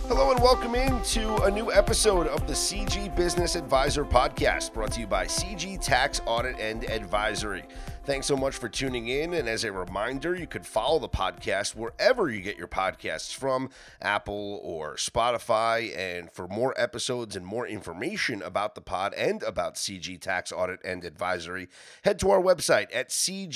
Hello and welcome into a new episode of the CG Business Advisor Podcast, brought to you by CG Tax Audit and Advisory. Thanks so much for tuning in, and as a reminder, you could follow the podcast wherever you get your podcasts from, Apple or Spotify, and for more episodes and more information about the pod and about CG Tax Audit and Advisory, head to our website at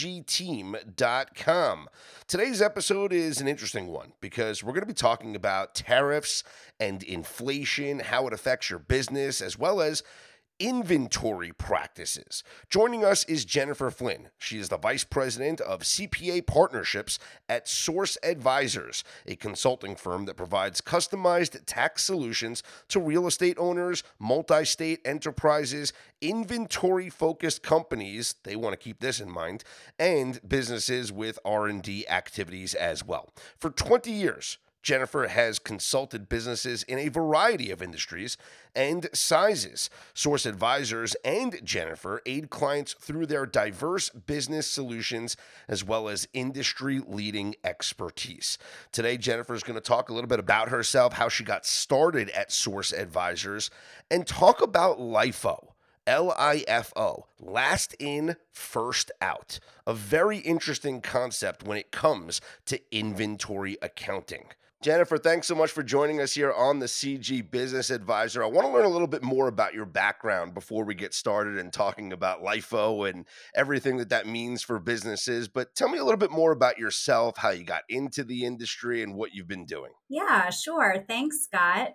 cgteam.com. Today's episode is an interesting one because we're going to be talking about tariffs and inflation, how it affects your business, as well as inventory practices. Joining us is Jennifer Flynn. She is the Vice President of CPA Partnerships at Source Advisors, a consulting firm that provides customized tax solutions to real estate owners, multi-state enterprises, inventory-focused companies, they want to keep this in mind, and businesses with R&D activities as well. For 20 years, Jennifer has consulted businesses in a variety of industries and sizes. Source Advisors and Jennifer aid clients through their diverse business solutions as well as industry-leading expertise. Today, Jennifer is going to talk a little bit about herself, how she got started at Source Advisors, and talk about LIFO. LIFO, last in, first out. A very interesting concept when it comes to inventory accounting. Jennifer, thanks so much for joining us here on the CG Business Advisor. I want to learn a little bit more about your background before we get started and talking about LIFO and everything that means for businesses. But tell me a little bit more about yourself, how you got into the industry and what you've been doing. Yeah, sure. Thanks, Scott.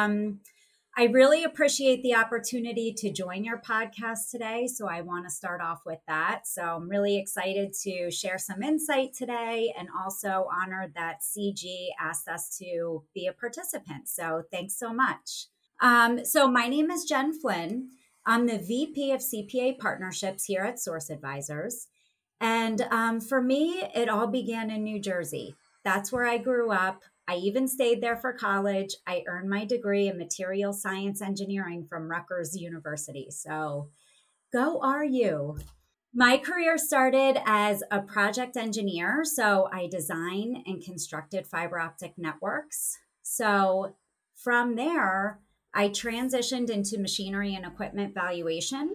I really appreciate the opportunity to join your podcast today. So I want to start off with that. So I'm really excited to share some insight today and also honored that CG asked us to be a participant. So thanks so much. So my name is Jen Flynn. I'm the VP of CPA Partnerships here at Source Advisors. And for me, it all began in New Jersey. That's where I grew up. I even stayed there for college. I earned my degree in material science engineering from Rutgers University. So go RU. My career started as a project engineer. So I designed and constructed fiber optic networks. So from there, I transitioned into machinery and equipment valuation.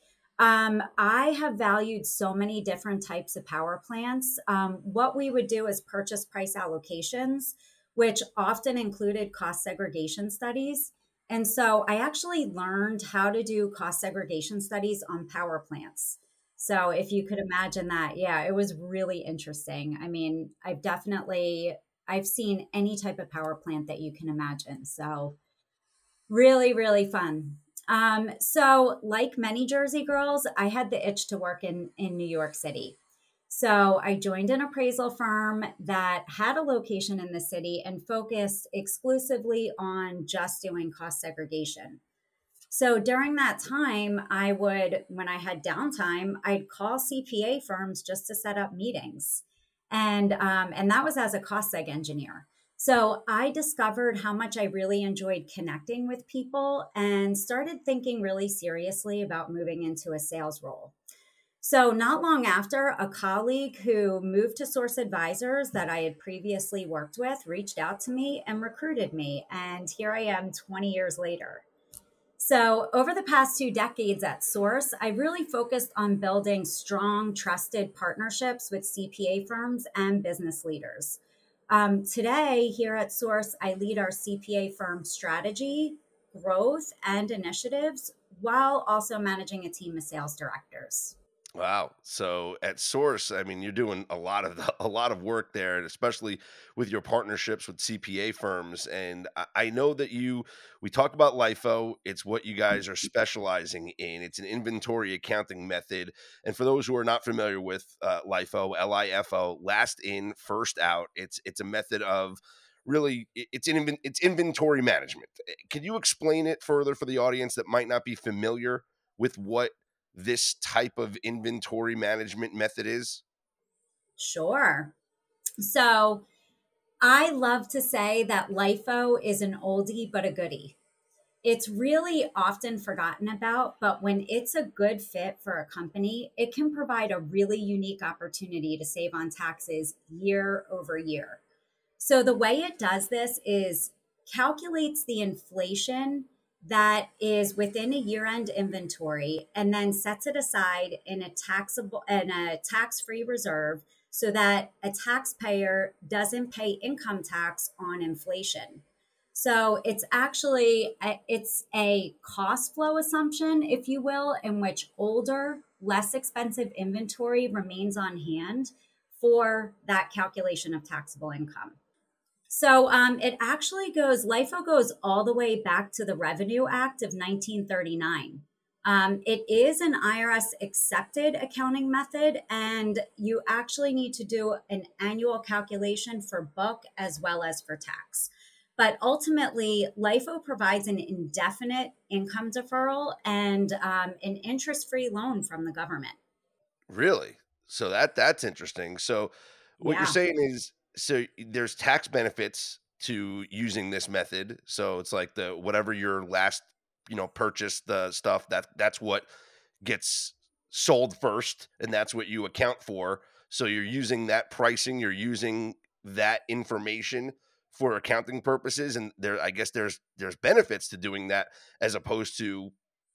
I have valued so many different types of power plants. What we would do is purchase price allocations, which often included cost segregation studies. And so I actually learned how to do cost segregation studies on power plants. So if you could imagine that, yeah, it was really interesting. I mean, I've seen any type of power plant that you can imagine. So really, really fun. So like many Jersey girls, I had the itch to work in New York City. So I joined an appraisal firm that had a location in the city and focused exclusively on just doing cost segregation. So during that time, when I had downtime, I'd call CPA firms just to set up meetings. And that was as a cost seg engineer. So I discovered how much I really enjoyed connecting with people and started thinking really seriously about moving into a sales role. So, not long after, a colleague who moved to Source Advisors that I had previously worked with reached out to me and recruited me. And here I am 20 years later. So, over the past 2 decades at Source, I really focused on building strong, trusted partnerships with CPA firms and business leaders. Today, here at Source, I lead our CPA firm strategy, growth, and initiatives while also managing a team of sales directors. Wow. So at Source, I mean, you're doing a lot of work there, and especially with your partnerships with CPA firms. And I know that we talk about LIFO. It's what you guys are specializing in. It's an inventory accounting method. And for those who are not familiar with LIFO, LIFO, last in, first out. It's a method of really it's inventory management. Can you explain it further for the audience that might not be familiar with what this type of inventory management method is? Sure. So, I love to say that LIFO is an oldie but a goodie. It's really often forgotten about, but when it's a good fit for a company, it can provide a really unique opportunity to save on taxes year over year. So the way it does this is calculates the inflation that is within a year-end inventory and then sets it aside in a tax-free reserve so that a taxpayer doesn't pay income tax on inflation. So it's a cost flow assumption, if you will, in which older, less expensive inventory remains on hand for that calculation of taxable income. So it actually LIFO goes all the way back to the Revenue Act of 1939. It is an IRS accepted accounting method, and you actually need to do an annual calculation for book as well as for tax. But ultimately, LIFO provides an indefinite income deferral and an interest free loan from the government. Really? So that's interesting. So what you're Yeah. saying is, so there's tax benefits to using this method. So it's like the whatever your last, purchase the stuff that's what gets sold first, and that's what you account for. So you're using that pricing, you're using that information for accounting purposes, and I guess there's benefits to doing that as opposed to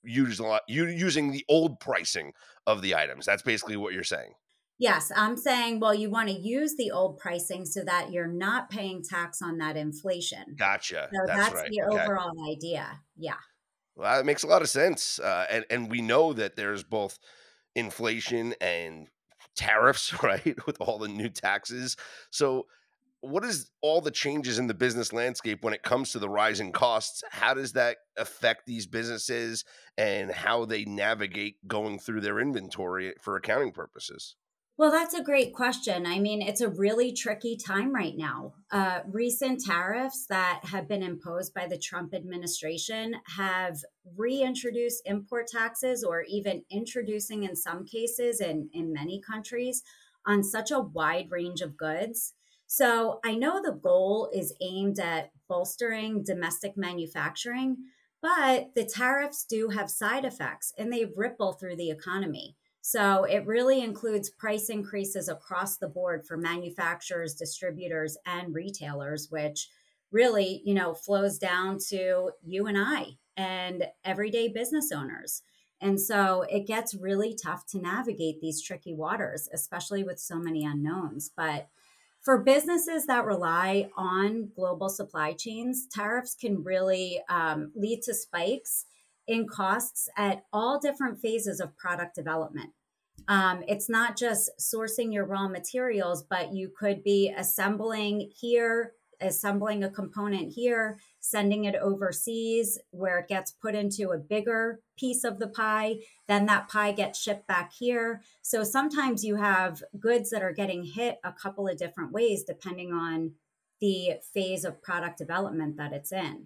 using the old pricing of the items. That's basically what you're saying. Yes, I'm saying, well, you want to use the old pricing so that you're not paying tax on that inflation. Gotcha. So That's that's right. the Okay. overall idea. Yeah. Well, that makes a lot of sense. And we know that there's both inflation and tariffs, right? With all the new taxes. So, what is all the changes in the business landscape when it comes to the rising costs? How does that affect these businesses and how they navigate going through their inventory for accounting purposes? Well, that's a great question. I mean, it's a really tricky time right now. Recent tariffs that have been imposed by the Trump administration have reintroduced import taxes, or even introducing, in some cases, in many countries, on such a wide range of goods. So I know the goal is aimed at bolstering domestic manufacturing, but the tariffs do have side effects and they ripple through the economy. So it really includes price increases across the board for manufacturers, distributors, and retailers, which really, flows down to you and I and everyday business owners. And so it gets really tough to navigate these tricky waters, especially with so many unknowns. But for businesses that rely on global supply chains, tariffs can really lead to spikes in costs at all different phases of product development. It's not just sourcing your raw materials, but you could be assembling here, assembling a component here, sending it overseas where it gets put into a bigger piece of the pie. Then that pie gets shipped back here. So sometimes you have goods that are getting hit a couple of different ways depending on the phase of product development that it's in.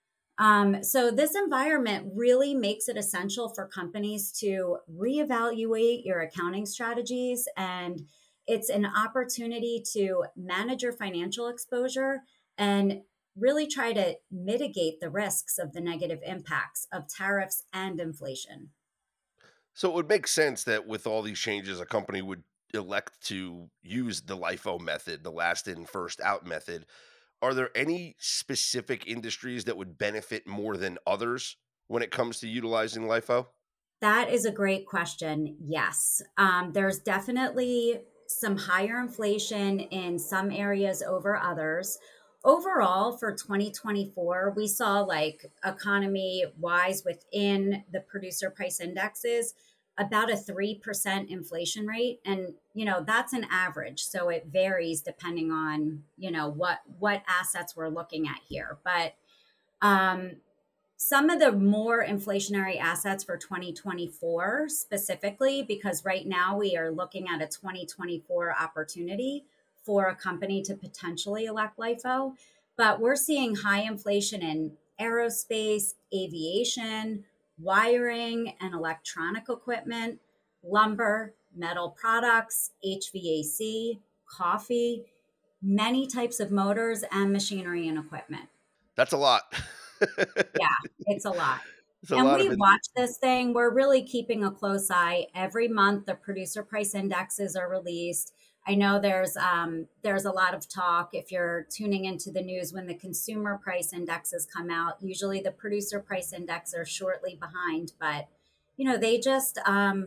So this environment really makes it essential for companies to reevaluate your accounting strategies, and it's an opportunity to manage your financial exposure and really try to mitigate the risks of the negative impacts of tariffs and inflation. So it would make sense that with all these changes, a company would elect to use the LIFO method, the last in, first out method. Are there any specific industries that would benefit more than others when it comes to utilizing LIFO? That is a great question. Yes. There's definitely some higher inflation in some areas over others. Overall, for 2024, we saw, like, economy wise within the producer price indexes, about a 3% inflation rate. And, that's an average. So it varies depending on, what assets we're looking at here. But um, some of the more inflationary assets for 2024 specifically, because right now we are looking at a 2024 opportunity for a company to potentially elect LIFO, but we're seeing high inflation in aerospace, aviation, wiring and electronic equipment, lumber, metal products, HVAC, coffee, many types of motors and machinery and equipment. That's a lot. Yeah, it's a lot. It's a And lot we of it. watch this thing. We're really keeping a close eye. Every month, the producer price indexes are released. I know there's a lot of talk if you're tuning into the news when the consumer price indexes come out. Usually, the producer price index are shortly behind, but they just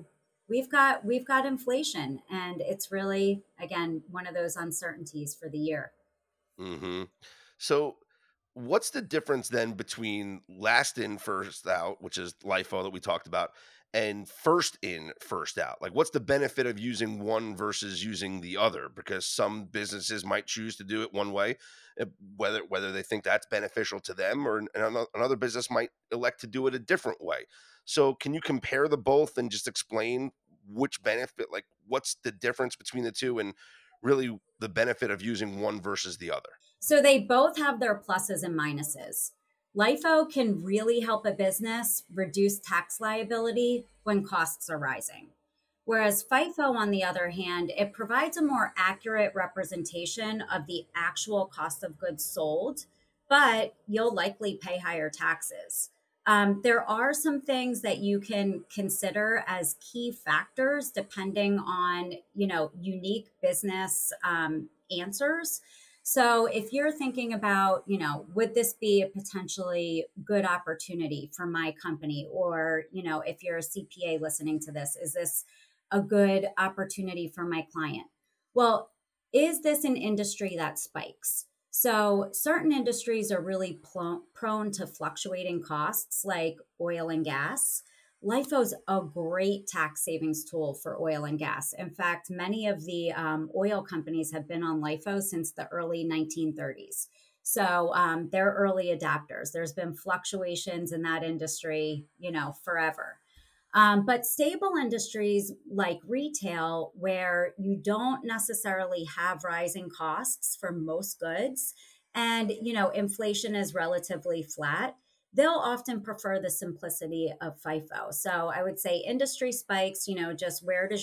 we've got inflation, and it's really again one of those uncertainties for the year. Hmm. So, what's the difference then between last in, first out, which is LIFO that we talked about, and first in, first out? Like, what's the benefit of using one versus using the other? Because some businesses might choose to do it one way, whether they think that's beneficial to them, or another business might elect to do it a different way. So, can you compare the both and just explain which benefit, like, what's the difference between the two, and really the benefit of using one versus the other? So they both have their pluses and minuses. LIFO can really help a business reduce tax liability when costs are rising. Whereas FIFO, on the other hand, it provides a more accurate representation of the actual cost of goods sold, but you'll likely pay higher taxes. There are some things that you can consider as key factors depending on, unique business answers. So if you're thinking about, would this be a potentially good opportunity for my company? Or, if you're a CPA listening to this, is this a good opportunity for my client? Well, is this an industry that spikes? So certain industries are really prone to fluctuating costs, like oil and gas. LIFO's a great tax savings tool for oil and gas. In fact, many of the oil companies have been on LIFO since the early 1930s. So they're early adapters. There's been fluctuations in that industry, forever. But stable industries like retail, where you don't necessarily have rising costs for most goods, and inflation is relatively flat, they'll often prefer the simplicity of FIFO. So I would say industry spikes, just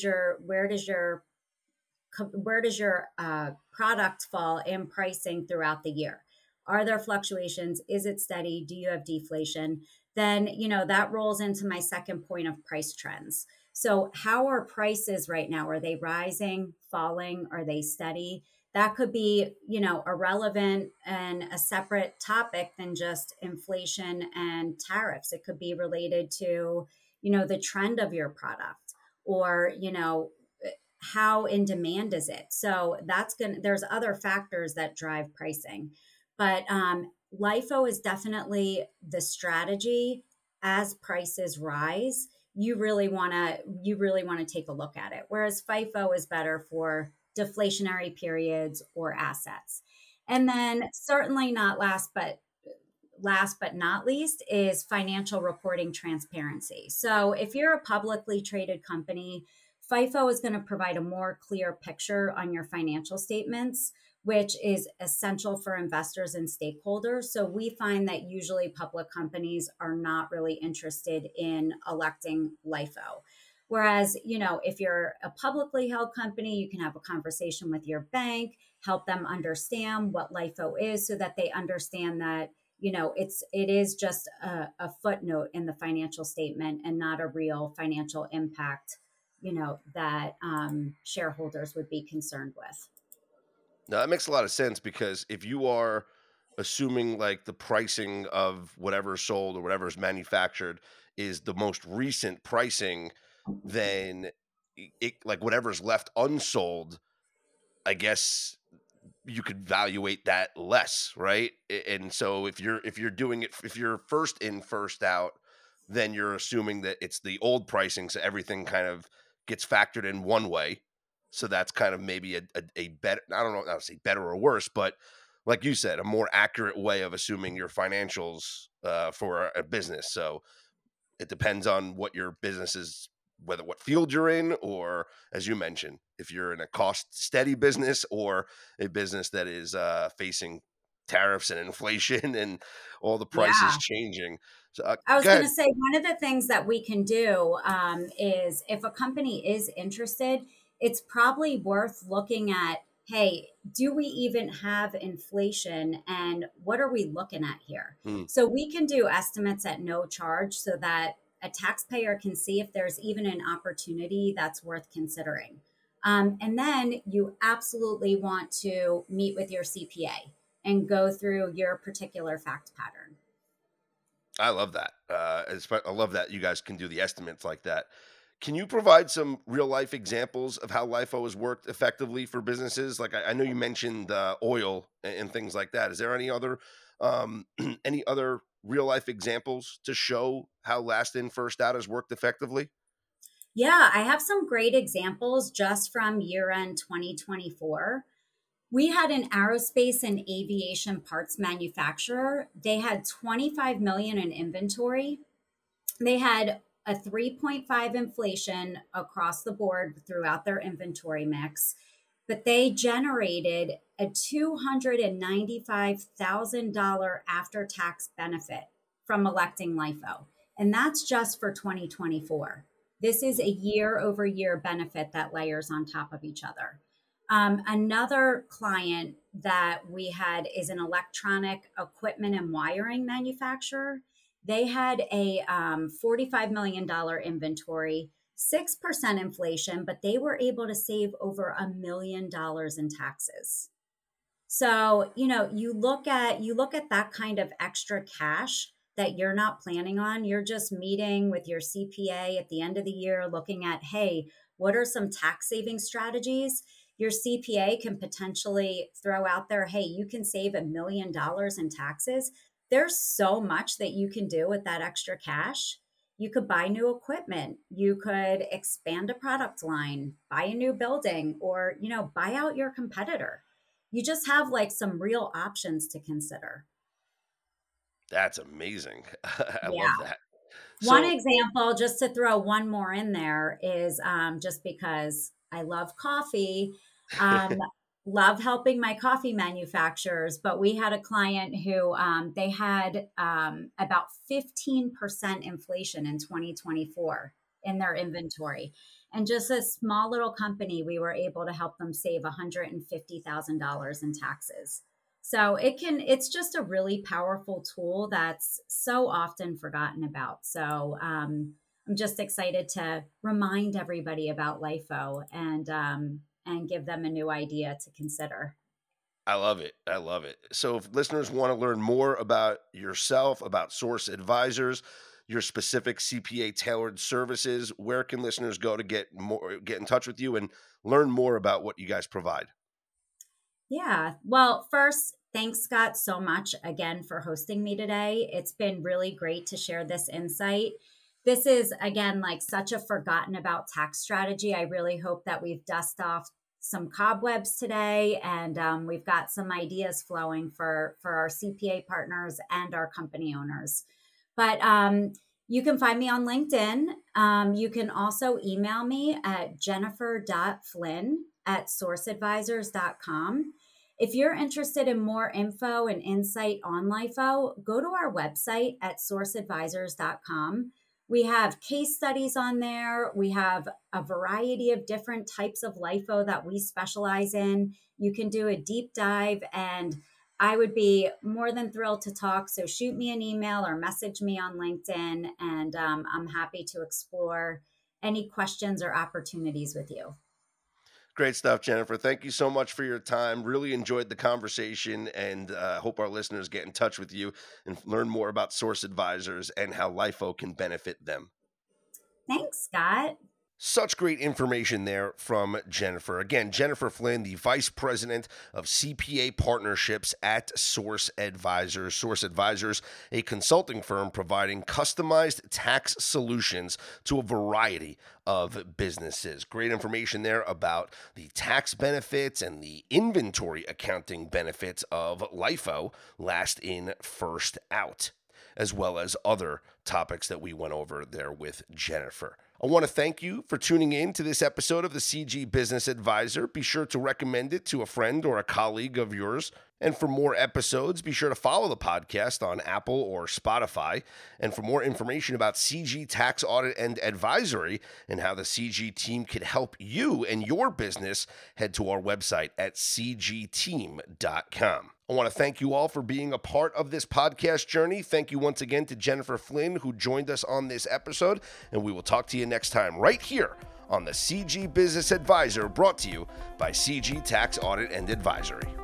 where does your product fall in pricing throughout the year? Are there fluctuations? Is it steady? Do you have deflation? Then, that rolls into my second point of price trends. So, how are prices right now? Are they rising, falling? Are they steady? That could be, irrelevant and a separate topic than just inflation and tariffs. It could be related to, the trend of your product, or, how in demand is it. So there's other factors that drive pricing, but LIFO is definitely the strategy. As prices rise, you really want to take a look at it, whereas FIFO is better for deflationary periods or assets. And then certainly not last but not least is financial reporting transparency. So if you're a publicly traded company, FIFO is going to provide a more clear picture on your financial statements, which is essential for investors and stakeholders. So we find that usually public companies are not really interested in electing LIFO. Whereas, if you're a publicly held company, you can have a conversation with your bank, help them understand what LIFO is so that they understand that it is just a footnote in the financial statement and not a real financial impact, that shareholders would be concerned with. Now that makes a lot of sense because if you are assuming like the pricing of whatever's sold or whatever's manufactured is the most recent pricing, then like whatever's left unsold, I guess you could valuate that less, right? And so if you're doing it, if you're first in, first out, then you're assuming that it's the old pricing, so everything kind of gets factored in one way. So that's kind of maybe a better, I don't know, not to say better or worse, but like you said, a more accurate way of assuming your financials for a business. So it depends on what your business is, whether what field you're in, or as you mentioned, if you're in a cost steady business or a business that is facing tariffs and inflation and all the prices Yeah. changing. So I was go going to ahead. say one of the things that we can do is if a company is interested, it's probably worth looking at, hey, do we even have inflation and what are we looking at here? Hmm. So we can do estimates at no charge so that a taxpayer can see if there's even an opportunity that's worth considering. And then you absolutely want to meet with your CPA and go through your particular fact pattern. I love that. I love that you guys can do the estimates like that. Can you provide some real life examples of how LIFO has worked effectively for businesses? Like I know you mentioned oil and things like that. Is there any other um, any other real life examples to show how last in first out has worked effectively? Yeah, I have some great examples just from year end 2024. We had an aerospace and aviation parts manufacturer. They had 25 million in inventory. They had a 3.5 inflation across the board throughout their inventory mix, but they generated a $295,000 after tax benefit from electing LIFO. And that's just for 2024. This is a year over year benefit that layers on top of each other. Another client that we had is an electronic equipment and wiring manufacturer. They had a $45 million inventory, 6% inflation, but they were able to save over $1 million in taxes. So, you look at that kind of extra cash that you're not planning on. You're just meeting with your CPA at the end of the year, looking at, hey, what are some tax saving strategies? Your CPA can potentially throw out there, hey, you can save $1 million in taxes. There's so much that you can do with that extra cash. You could buy new equipment. You could expand a product line, buy a new building, or, buy out your competitor. You just have like some real options to consider. That's amazing. I love Yeah. that. One So example, just to throw one more in there, is just because I love coffee, um, love helping my coffee manufacturers. But we had a client who they had about 15% inflation in 2024 in their inventory. And just a small little company, we were able to help them save $150,000 in taxes. So it's just a really powerful tool that's so often forgotten about. So I'm just excited to remind everybody about LIFO and give them a new idea to consider. I love it. I love it. So if listeners want to learn more about yourself, about Source Advisors, your specific CPA tailored services, where can listeners go to get in touch with you and learn more about what you guys provide? Yeah. Well, first, thanks, Scott, so much again for hosting me today. It's been really great to share this insight. This is, again, like such a forgotten about tax strategy. I really hope that we've dusted off some cobwebs today and we've got some ideas flowing for our CPA partners and our company owners. But you can find me on LinkedIn. You can also email me at jennifer.flynn@sourceadvisors.com. If you're interested in more info and insight on LIFO, go to our website at sourceadvisors.com. We have case studies on there. We have a variety of different types of LIFO that we specialize in. You can do a deep dive, and I would be more than thrilled to talk. So shoot me an email or message me on LinkedIn, and I'm happy to explore any questions or opportunities with you. Great stuff, Jennifer. Thank you so much for your time. Really enjoyed the conversation and hope our listeners get in touch with you and learn more about Source Advisors and how LIFO can benefit them. Thanks, Scott. Such great information there from Jennifer. Again, Jennifer Flynn, the Vice President of CPA Partnerships at Source Advisors. Source Advisors, a consulting firm providing customized tax solutions to a variety of businesses. Great information there about the tax benefits and the inventory accounting benefits of LIFO, last in, first out, as well as other topics that we went over there with Jennifer. I want to thank you for tuning in to this episode of the CG Business Advisor. Be sure to recommend it to a friend or a colleague of yours. And for more episodes, be sure to follow the podcast on Apple or Spotify. And for more information about CG Tax Audit and Advisory and how the CG team could help you and your business, head to our website at cgteam.com. I want to thank you all for being a part of this podcast journey. Thank you once again to Jennifer Flynn, who joined us on this episode. And we will talk to you next time right here on the CG Business Advisor, brought to you by CG Tax Audit and Advisory.